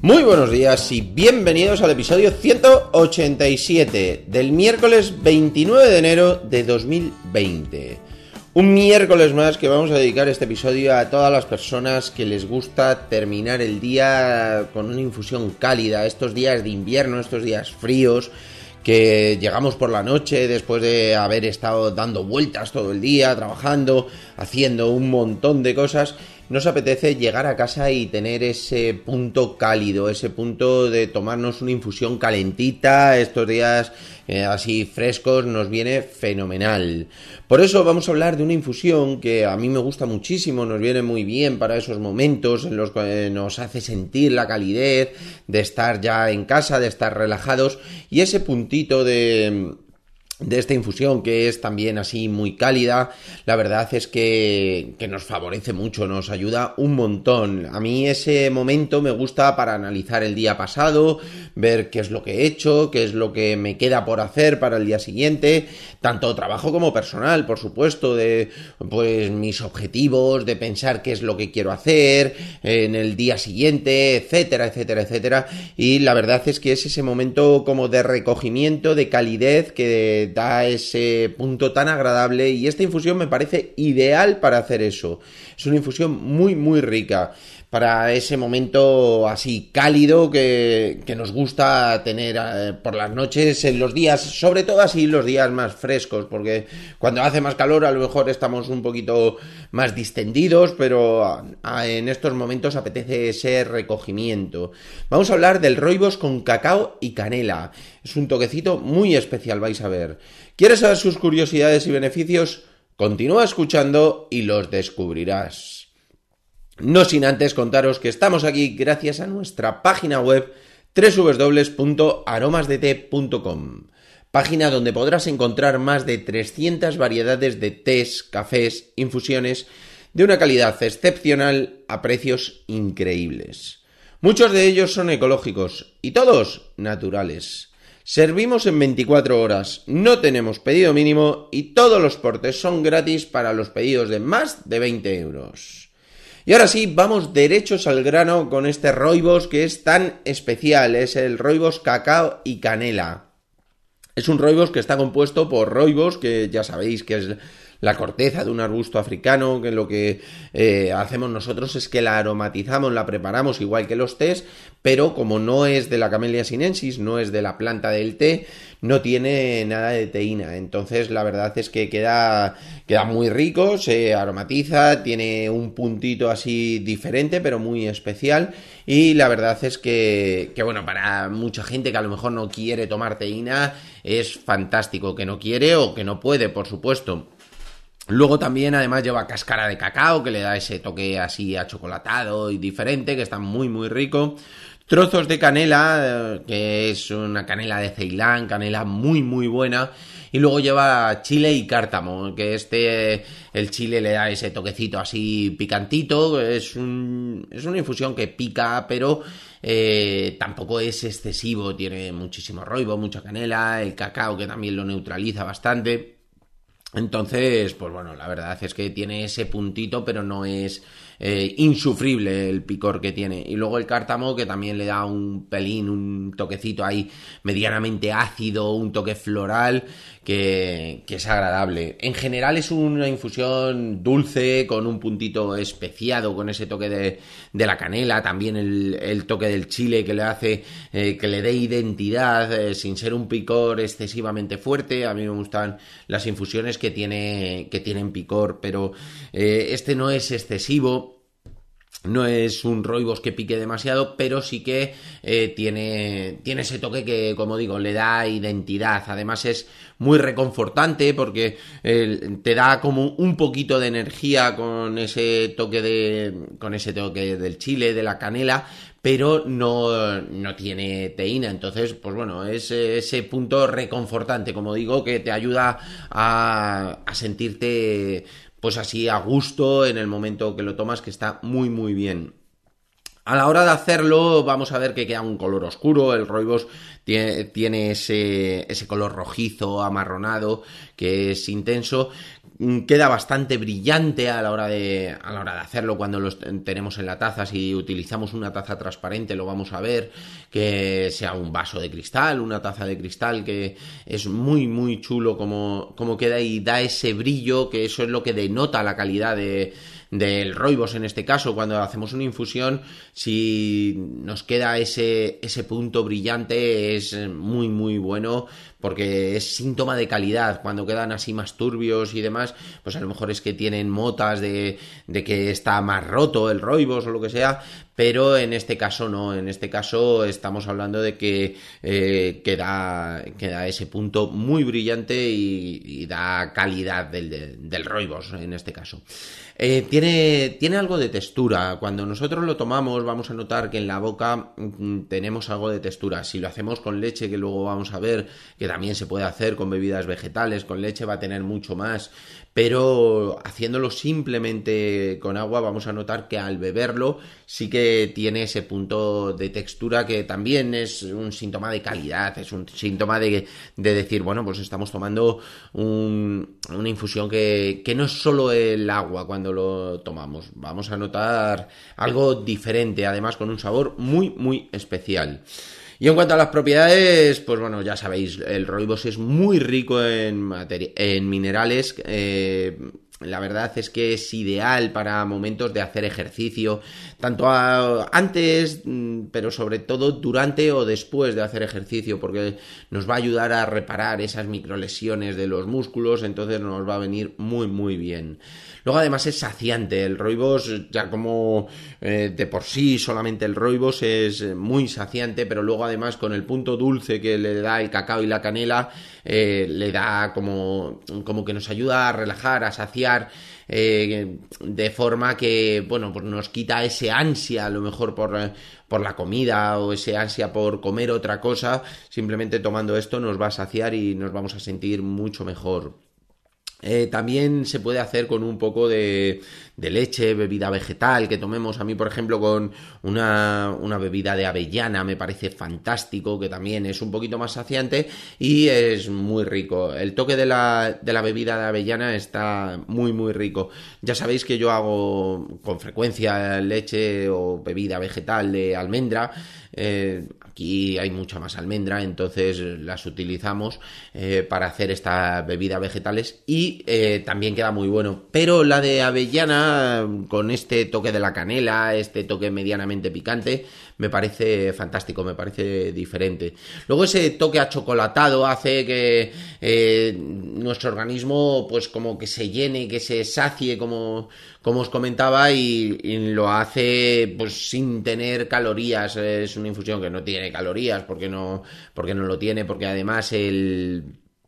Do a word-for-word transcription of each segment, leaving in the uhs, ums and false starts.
Muy buenos días y bienvenidos al episodio ciento ochenta y siete del miércoles veintinueve de enero de dos mil veinte. Un miércoles más que vamos a dedicar este episodio a todas las personas que les gusta terminar el día con una infusión cálida, estos días de invierno, estos días fríos, que llegamos por la noche después de haber estado dando vueltas todo el día, trabajando, haciendo un montón de cosas. Nos apetece llegar a casa y tener ese punto cálido, ese punto de tomarnos una infusión calentita. Estos días eh, así frescos nos viene fenomenal. Por eso vamos a hablar de una infusión que a mí me gusta muchísimo, nos viene muy bien para esos momentos en los que nos hace sentir la calidez de estar ya en casa, de estar relajados, y ese puntito de... de esta infusión, que es también así muy cálida, la verdad es que, que nos favorece mucho, nos ayuda un montón. A mí ese momento me gusta para analizar el día pasado, ver qué es lo que he hecho, qué es lo que me queda por hacer para el día siguiente, tanto trabajo como personal, por supuesto, de pues mis objetivos, de pensar qué es lo que quiero hacer en el día siguiente, etcétera, etcétera, etcétera. Y la verdad es que es ese momento como de recogimiento, de calidez, que da ese punto tan agradable, y esta infusión me parece ideal para hacer eso. Es una infusión muy muy rica para ese momento así cálido que, que nos gusta tener eh, por las noches, en los días, sobre todo así los días más frescos, porque cuando hace más calor a lo mejor estamos un poquito más distendidos, pero a, a, en estos momentos apetece ese recogimiento. Vamos a hablar del rooibos con cacao y canela. Es un toquecito muy especial, vais a ver. ¿Quieres saber sus curiosidades y beneficios? Continúa escuchando y los descubrirás. No sin antes contaros que estamos aquí gracias a nuestra página web doble u doble u doble u punto aromas de té punto com, página donde podrás encontrar más de trescientas variedades de tés, cafés, infusiones de una calidad excepcional a precios increíbles. Muchos de ellos son ecológicos y todos naturales. Servimos en veinticuatro horas, no tenemos pedido mínimo y todos los portes son gratis para los pedidos de más de veinte euros. Y ahora sí, vamos derechos al grano con este rooibos que es tan especial, es el rooibos cacao y canela. Es un rooibos que está compuesto por rooibos, que ya sabéis que es la corteza de un arbusto africano, que lo que eh, hacemos nosotros es que la aromatizamos, la preparamos igual que los tés, pero como no es de la Camellia sinensis, no es de la planta del té, no tiene nada de teína. Entonces la verdad es que queda, queda muy rico, se aromatiza, tiene un puntito así diferente, pero muy especial. Y la verdad es que, que bueno, para mucha gente que a lo mejor no quiere tomar teína, es fantástico, que no quiere o que no puede, por supuesto. Luego también además lleva cáscara de cacao, que le da ese toque así achocolatado y diferente, que está muy muy rico. Trozos de canela, que es una canela de Ceilán, canela muy muy buena. Y luego lleva chile y cártamo, que este, el chile le da ese toquecito así picantito. Es, un, es una infusión que pica, pero eh, tampoco es excesivo. Tiene muchísimo rooibos, mucha canela, el cacao que también lo neutraliza bastante. Entonces, pues bueno, la verdad es que tiene ese puntito, pero no es eh, insufrible el picor que tiene. Y luego el cártamo, que también le da un pelín, un toquecito ahí medianamente ácido, un toque floral, que, que es agradable. En general es una infusión dulce, con un puntito especiado, con ese toque de, de la canela, también el, el toque del chile que le hace eh, que le dé identidad, eh, sin ser un picor excesivamente fuerte. A mí me gustan las infusiones que tiene que tienen picor, pero eh, este no es excesivo. No es un rooibos que pique demasiado, pero sí que eh, tiene, tiene ese toque que, como digo, le da identidad. Además es muy reconfortante porque eh, te da como un poquito de energía con ese toque de, con ese toque del chile, de la canela, pero no, no tiene teína. Entonces, pues bueno, es ese punto reconfortante, como digo, que te ayuda a, a sentirte pues así a gusto en el momento que lo tomas, que está muy muy bien. A la hora de hacerlo vamos a ver que queda un color oscuro, el rooibos tiene, tiene ese, ese color rojizo, amarronado, que es intenso, queda bastante brillante a la hora de, a la hora de hacerlo cuando lo tenemos en la taza. Si utilizamos una taza transparente lo vamos a ver, que sea un vaso de cristal, una taza de cristal, que es muy muy chulo como, como queda y da ese brillo, que eso es lo que denota la calidad de del rooibos en este caso. Cuando hacemos una infusión, si nos queda ese, ese punto brillante es muy muy bueno, porque es síntoma de calidad. Cuando quedan así más turbios y demás, pues a lo mejor es que tienen motas de, de que está más roto el rooibos o lo que sea, pero en este caso no, en este caso estamos hablando de que eh, queda, queda ese punto muy brillante y, y da calidad del, del, del rooibos en este caso. Eh, tiene, tiene algo de textura. Cuando nosotros lo tomamos vamos a notar que en la boca mm, tenemos algo de textura. Si lo hacemos con leche, que luego vamos a ver que también se puede hacer con bebidas vegetales, con leche va a tener mucho más, pero haciéndolo simplemente con agua vamos a notar que al beberlo sí que tiene ese punto de textura, que también es un síntoma de calidad, es un síntoma de, de decir, bueno, pues estamos tomando un, una infusión que, que no es solo el agua. Cuando lo tomamos vamos a notar algo diferente, además con un sabor muy muy especial. Y en cuanto a las propiedades, pues bueno, ya sabéis, el rooibos es muy rico en, materi- en minerales. Eh, la verdad es que es ideal para momentos de hacer ejercicio, tanto a, antes, pero sobre todo durante o después de hacer ejercicio, porque nos va a ayudar a reparar esas microlesiones de los músculos, entonces nos va a venir muy muy bien. Luego además es saciante, el rooibos ya como eh, de por sí solamente el rooibos es muy saciante, pero luego además con el punto dulce que le da el cacao y la canela, eh, le da como, como que nos ayuda a relajar, a saciar, eh, de forma que, bueno, pues nos quita ese ansia a lo mejor por, por la comida o ese ansia por comer otra cosa. Simplemente tomando esto nos va a saciar y nos vamos a sentir mucho mejor. Eh, también se puede hacer con un poco de, de leche, bebida vegetal, que tomemos. A mí, por ejemplo, con una, una bebida de avellana me parece fantástico, que también es un poquito más saciante y es muy rico. El toque de la, de la bebida de avellana está muy, muy rico. Ya sabéis que yo hago con frecuencia leche o bebida vegetal de almendra. Eh, aquí hay mucha más almendra, entonces las utilizamos eh, para hacer estas bebidas vegetales y eh, también queda muy bueno. Pero la de avellana, con este toque de la canela, este toque medianamente picante, me parece fantástico, me parece diferente. Luego ese toque achocolatado hace que eh, nuestro organismo pues como que se llene, que se sacie, como, como os comentaba, y, y lo hace pues sin tener calorías. Es una infusión que no tiene calorías, porque no, porque no lo tiene, porque además el...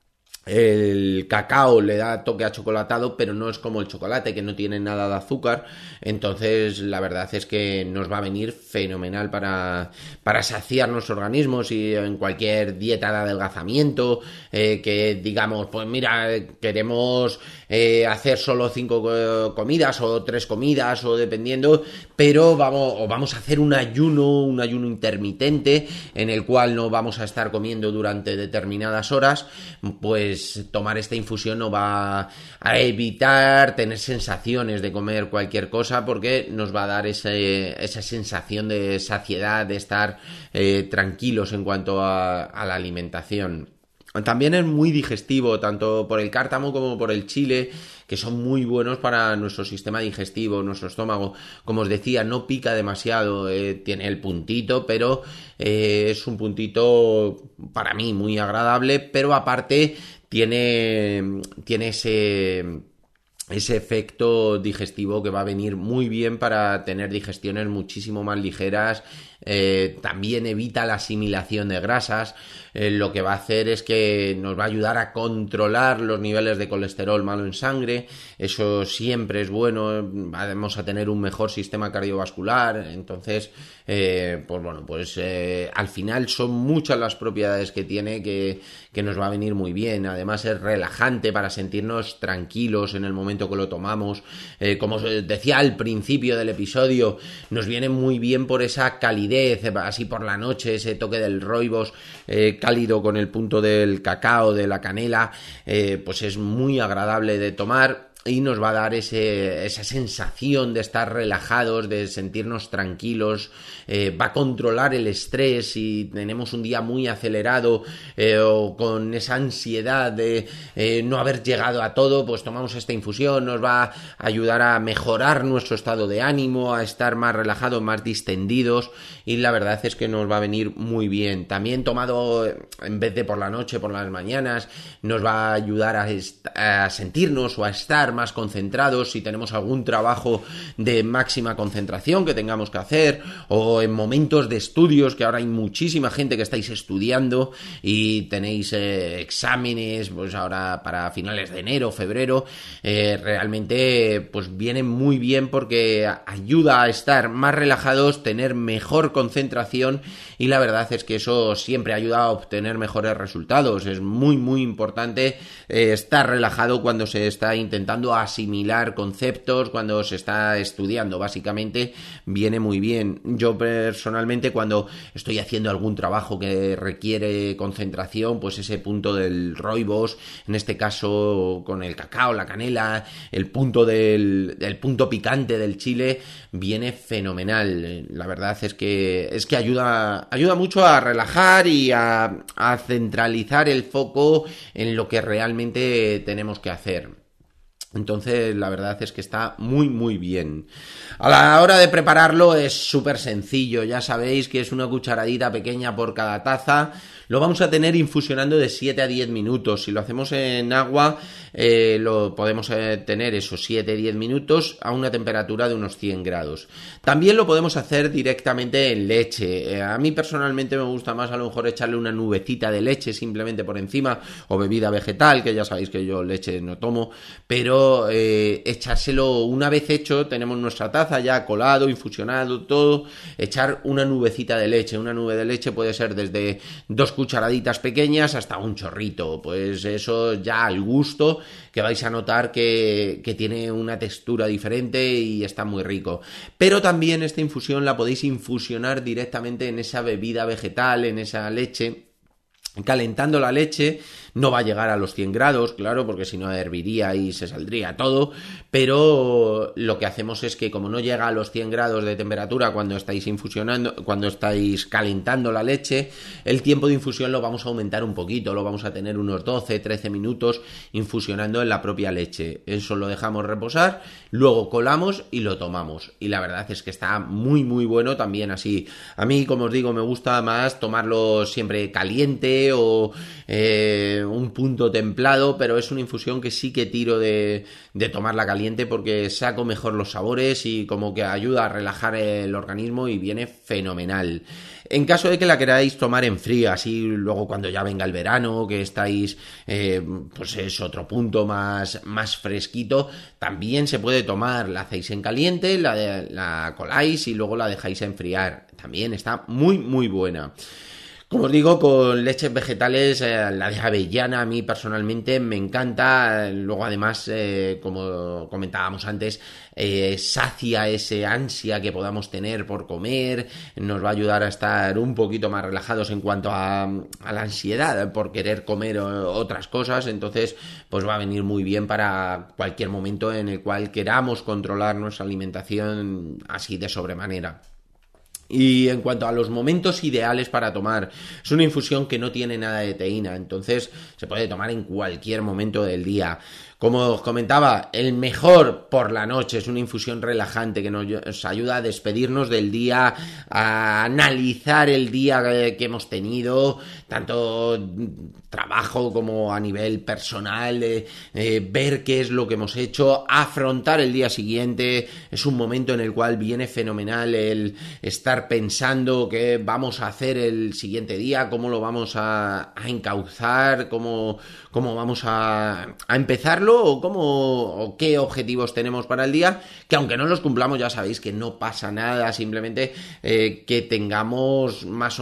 El cacao le da toque achocolatado, pero no es como el chocolate, que no tiene nada de azúcar. Entonces la verdad es que nos va a venir fenomenal para, para saciar nuestro organismo. Si en cualquier dieta de adelgazamiento, eh, que digamos, pues mira, queremos eh, hacer solo cinco comidas o tres comidas, o dependiendo, pero vamos, o vamos a hacer un ayuno, un ayuno intermitente, en el cual no vamos a estar comiendo durante determinadas horas, pues tomar esta infusión nos va a evitar tener sensaciones de comer cualquier cosa, porque nos va a dar ese, esa sensación de saciedad, de estar eh, tranquilos en cuanto a, a la alimentación. También es muy digestivo, tanto por el cártamo como por el chile, que son muy buenos para nuestro sistema digestivo, nuestro estómago. Como os decía, no pica demasiado, eh, tiene el puntito, pero eh, es un puntito para mí muy agradable, pero aparte tiene, tiene ese... ese efecto digestivo que va a venir muy bien para tener digestiones muchísimo más ligeras, eh, también evita la asimilación de grasas, eh, lo que va a hacer es que nos va a ayudar a controlar los niveles de colesterol malo en sangre, eso siempre es bueno, vamos a tener un mejor sistema cardiovascular, entonces, eh, pues bueno, pues eh, al final son muchas las propiedades que tiene que, que nos va a venir muy bien, además es relajante para sentirnos tranquilos en el momento que lo tomamos, eh, como os decía al principio del episodio, nos viene muy bien por esa calidez, así por la noche, ese toque del rooibos eh, cálido con el punto del cacao, de la canela, eh, pues es muy agradable de tomar y nos va a dar ese, esa sensación de estar relajados, de sentirnos tranquilos, eh, va a controlar el estrés si tenemos un día muy acelerado eh, o con esa ansiedad de eh, no haber llegado a todo, pues tomamos esta infusión, nos va a ayudar a mejorar nuestro estado de ánimo, a estar más relajados, más distendidos y la verdad es que nos va a venir muy bien. También tomado en vez de por la noche, por las mañanas, nos va a ayudar a, est- a sentirnos o a estar más concentrados si tenemos algún trabajo de máxima concentración que tengamos que hacer o en momentos de estudios, que ahora hay muchísima gente que estáis estudiando y tenéis eh, exámenes pues ahora para finales de enero, febrero, eh, realmente pues viene muy bien porque ayuda a estar más relajados, tener mejor concentración y la verdad es que eso siempre ayuda a obtener mejores resultados. Es muy muy importante eh, estar relajado cuando se está intentando asimilar conceptos, cuando se está estudiando, básicamente viene muy bien. Yo personalmente cuando estoy haciendo algún trabajo que requiere concentración, pues ese punto del rooibos, en este caso con el cacao, la canela, el punto del, el punto picante del chile, viene fenomenal. La verdad es que es que ayuda, ayuda mucho a relajar y a, a centralizar el foco en lo que realmente tenemos que hacer. Entonces la verdad es que está muy muy bien. A la hora de prepararlo es súper sencillo, ya sabéis que es una cucharadita pequeña por cada taza. Lo vamos a tener infusionando de siete a diez minutos. Si lo hacemos en agua, eh, lo podemos eh, tener esos siete a diez minutos a una temperatura de unos cien grados. También lo podemos hacer directamente en leche. Eh, a mí personalmente me gusta más a lo mejor echarle una nubecita de leche simplemente por encima, o bebida vegetal, que ya sabéis que yo leche no tomo, pero eh, echárselo una vez hecho, tenemos nuestra taza ya colado, infusionado, todo, echar una nubecita de leche. Una nube de leche puede ser desde dos cucharaditas pequeñas hasta un chorrito, pues eso ya al gusto, que vais a notar que, que tiene una textura diferente y está muy rico. Pero también esta infusión la podéis infusionar directamente en esa bebida vegetal, en esa leche, calentando la leche. No va a llegar a los cien grados, claro, porque si no herviría y se saldría todo, pero lo que hacemos es que como no llega a los cien grados de temperatura cuando estáis infusionando, cuando estáis calentando la leche, el tiempo de infusión lo vamos a aumentar un poquito, lo vamos a tener unos doce, trece minutos infusionando en la propia leche. Eso lo dejamos reposar, luego colamos y lo tomamos. Y la verdad es que está muy muy bueno también así. A mí, como os digo, me gusta más tomarlo siempre caliente o eh, un punto templado, pero es una infusión que sí que tiro de, de tomarla caliente porque saco mejor los sabores y como que ayuda a relajar el organismo y viene fenomenal. En caso de que la queráis tomar en frío, así luego cuando ya venga el verano, que estáis, eh, pues es otro punto más, más fresquito, también se puede tomar, la hacéis en caliente, la, la coláis y luego la dejáis enfriar. También está muy muy buena. Como os digo, con leches vegetales, eh, la de avellana a mí personalmente me encanta. Luego además, eh, como comentábamos antes, eh, sacia ese ansia que podamos tener por comer, nos va a ayudar a estar un poquito más relajados en cuanto a, a la ansiedad por querer comer otras cosas. Entonces pues va a venir muy bien para cualquier momento en el cual queramos controlar nuestra alimentación así de sobremanera. Y en cuanto a los momentos ideales para tomar, es una infusión que no tiene nada de teína, entonces se puede tomar en cualquier momento del día. Como os comentaba, el mejor por la noche, es una infusión relajante que nos ayuda a despedirnos del día, a analizar el día que hemos tenido, tanto trabajo como a nivel personal, eh, eh, ver qué es lo que hemos hecho, afrontar el día siguiente. Es un momento en el cual viene fenomenal el estar pensando qué vamos a hacer el siguiente día, cómo lo vamos a, a encauzar, cómo, cómo vamos a, a empezarlo o, cómo, o qué objetivos tenemos para el día, que aunque no los cumplamos ya sabéis que no pasa nada, simplemente eh, que tengamos más o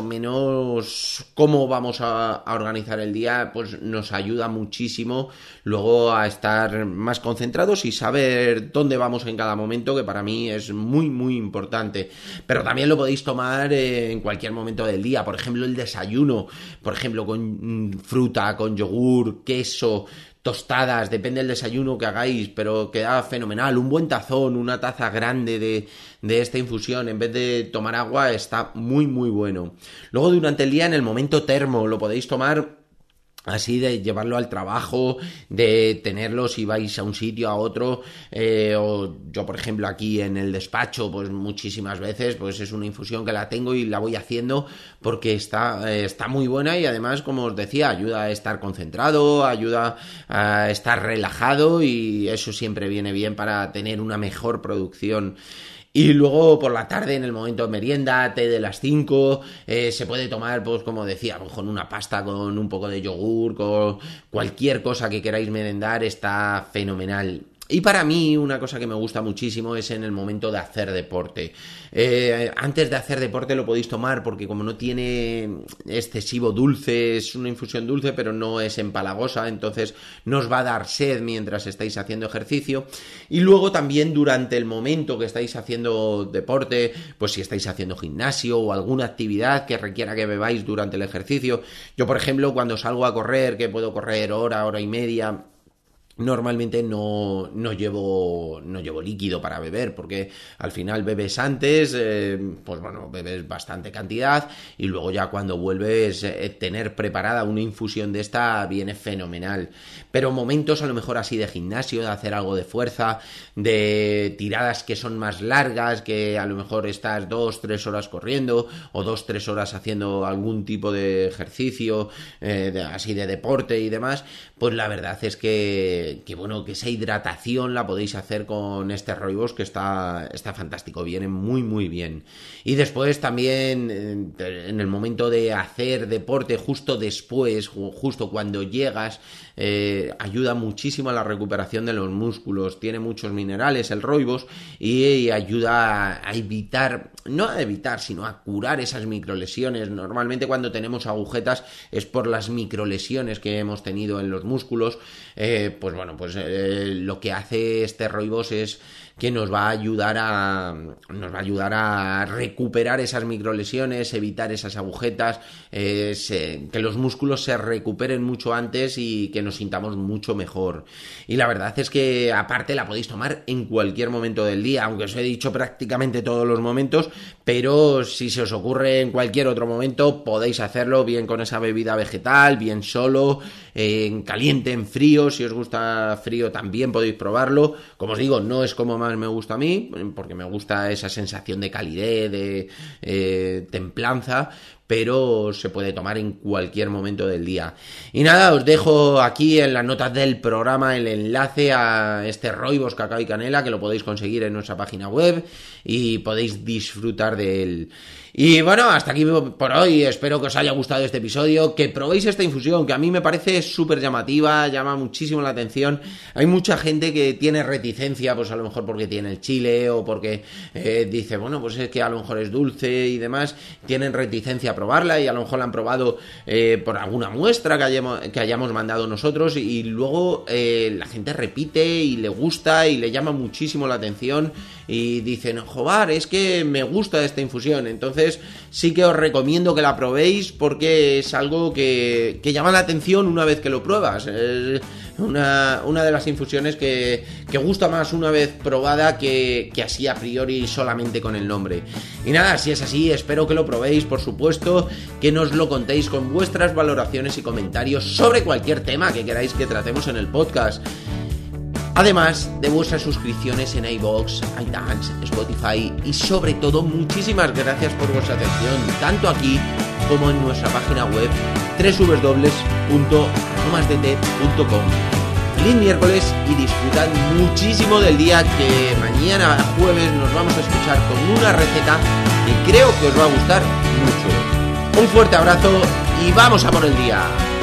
menos cómo vamos a, a organizar el día, pues nos ayuda muchísimo luego a estar más concentrados y saber dónde vamos en cada momento, que para mí es muy muy importante. Pero también lo podéis tomar eh, en cualquier momento del día, por ejemplo el desayuno, por ejemplo con mm, fruta, con yogur, queso, tostadas, depende del desayuno que hagáis, pero queda fenomenal. Un buen tazón, una taza grande de, de esta infusión, en vez de tomar agua, está muy muy bueno. Luego durante el día, en el momento termo, lo podéis tomar así, de llevarlo al trabajo, de tenerlo si vais a un sitio, a otro, eh, o yo por ejemplo aquí en el despacho, pues muchísimas veces, pues es una infusión que la tengo y la voy haciendo porque está, eh, está muy buena y además, como os decía, ayuda a estar concentrado, ayuda a estar relajado y eso siempre viene bien para tener una mejor producción. Y luego por la tarde, en el momento de merienda, té de las cinco, eh, se puede tomar, pues como decía, con una pasta, con un poco de yogur, con cualquier cosa que queráis merendar, está fenomenal. Y para mí una cosa que me gusta muchísimo es en el momento de hacer deporte. Eh, antes de hacer deporte lo podéis tomar porque como no tiene excesivo dulce, es una infusión dulce pero no es empalagosa, entonces no os va a dar sed mientras estáis haciendo ejercicio. Y luego también durante el momento que estáis haciendo deporte, pues si estáis haciendo gimnasio o alguna actividad que requiera que bebáis durante el ejercicio. Yo por ejemplo cuando salgo a correr, que puedo correr hora, hora y media, normalmente no, no llevo no llevo líquido para beber porque al final bebes antes, eh, pues bueno, bebes bastante cantidad y luego ya cuando vuelves eh, tener preparada una infusión de esta viene fenomenal. Pero momentos a lo mejor así de gimnasio, de hacer algo de fuerza, de tiradas que son más largas, que a lo mejor estás dos, tres horas corriendo o dos, tres horas haciendo algún tipo de ejercicio, eh, de, así de deporte y demás, pues la verdad es que que bueno, que esa hidratación la podéis hacer con este rooibos que está, está fantástico, viene muy muy bien. Y después también en el momento de hacer deporte, justo después, justo cuando llegas, eh, ayuda muchísimo a la recuperación de los músculos, tiene muchos minerales el rooibos y, y ayuda a, a evitar, no a evitar, sino a curar esas microlesiones. Normalmente cuando tenemos agujetas es por las microlesiones que hemos tenido en los músculos, eh, pues bueno, pues eh, lo que hace este rooibos es que nos va a ayudar a nos va a ayudar a recuperar esas microlesiones, evitar esas agujetas, eh, se, que los músculos se recuperen mucho antes y que nos sintamos mucho mejor. Y la verdad es que aparte la podéis tomar en cualquier momento del día, aunque os he dicho prácticamente todos los momentos, pero si se os ocurre en cualquier otro momento podéis hacerlo, bien con esa bebida vegetal, bien solo, eh, en caliente, en frío. Si os gusta frío también podéis probarlo. Como os digo, no es como más me gusta a mí, porque me gusta esa sensación de calidez, de eh, templanza, pero se puede tomar en cualquier momento del día. Y nada, os dejo aquí en las notas del programa el enlace a este rooibos cacao y canela, que lo podéis conseguir en nuestra página web y podéis disfrutar de él. Y bueno, hasta aquí por hoy, espero que os haya gustado este episodio, que probéis esta infusión, que a mí me parece súper llamativa, llama muchísimo la atención. Hay mucha gente que tiene reticencia, pues a lo mejor porque tiene el chile o porque eh, dice, bueno, pues es que a lo mejor es dulce y demás, tienen reticencia a probarla y a lo mejor la han probado eh, por alguna muestra que hayamos, que hayamos mandado nosotros y luego eh, la gente repite y le gusta y le llama muchísimo la atención y dicen, joder, es que me gusta esta infusión. Entonces sí que os recomiendo que la probéis porque es algo que, que llama la atención una vez que lo pruebas. Es una, una de las infusiones que, que gusta más una vez probada que, que así a priori solamente con el nombre. Y nada, si es así, espero que lo probéis, por supuesto, que nos lo contéis con vuestras valoraciones y comentarios sobre cualquier tema que queráis que tratemos en el podcast. Además de vuestras suscripciones en iVoox, iTunes, Spotify y sobre todo muchísimas gracias por vuestra atención, tanto aquí como en nuestra página web doble u doble u doble u punto aromasdt punto com. Feliz miércoles y disfrutad muchísimo del día, que mañana jueves nos vamos a escuchar con una receta que creo que os va a gustar mucho. Un fuerte abrazo y vamos a por el día.